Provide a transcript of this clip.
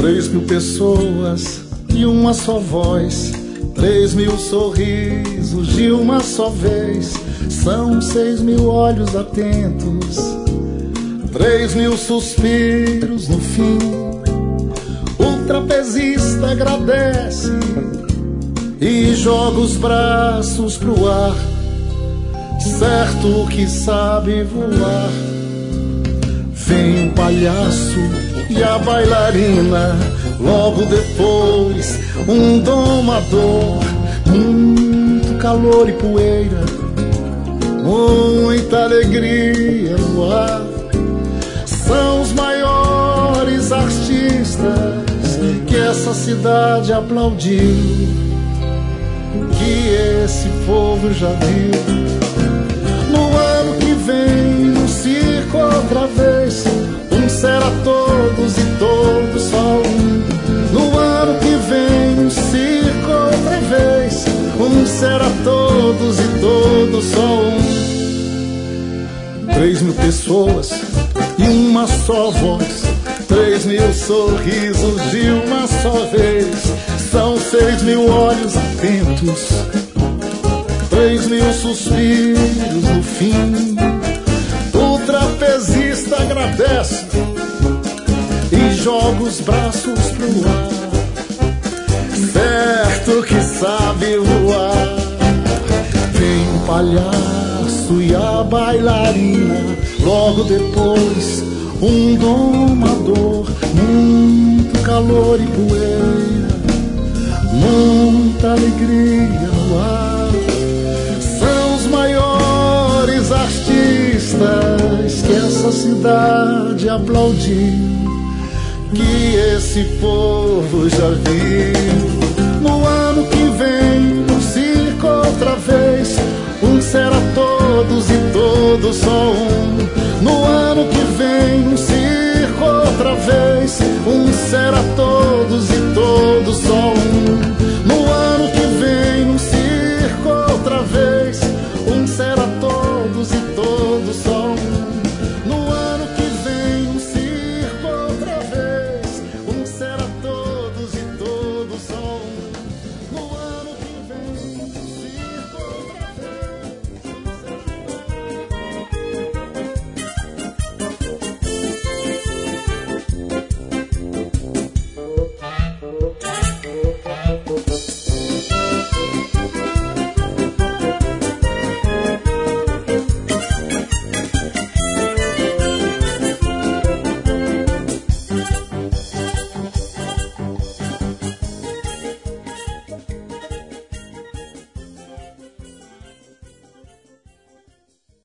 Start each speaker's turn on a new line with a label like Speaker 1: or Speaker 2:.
Speaker 1: 3.000 pessoas e uma só voz, 3.000 sorrisos de uma só vez. São 6.000 olhos atentos, 3.000 suspiros no fim. O trapezista agradece e joga os braços pro ar, certo que sabe voar. Vem o palhaço e a bailarina, logo depois um domador. Muito calor e poeira, muita alegria no ar. São os maiores artistas que essa cidade aplaudiu, que esse povo já viu. No ano que vem, no circo outra vez, um será todos e todos só um. No ano que vem, no circo outra vez, um será todos e todos só um. 3.000 pessoas e uma só voz, 3.000 sorrisos de uma só vez. São 6.000 olhos atentos, 3.000 suspiros no fim. O trapezista agradece e joga os braços pro ar, certo que sabe voar. Vem o palhaço e a bailarina, logo depois um domador. Muito calor e poeira, muita alegria no ar. São os maiores artistas que essa cidade aplaudiu, que esse povo já viu. No ano que vem, no circo outra vez, um será todos e todos só um. No ano que vem, no circo outra vez, um será todos